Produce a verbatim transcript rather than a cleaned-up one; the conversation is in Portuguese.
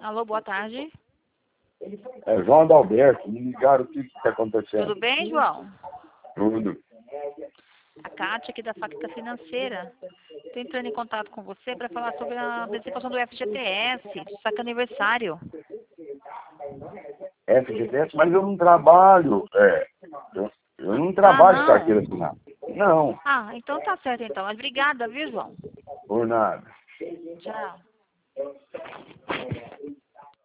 Alô, boa tarde. É João Adalberto, me ligaram o que está acontecendo. Tudo bem, João? Tudo. A Kátia aqui da Facta Financeira. Estou entrando em contato com você para falar sobre a antecipação do F G T S, saque aniversário. F G T S, mas eu não trabalho. É, eu, eu não trabalho Ah, de não? carteira assinada. Não, Ah, então tá certo então. Mas obrigada, viu, João? por nada. Tchau.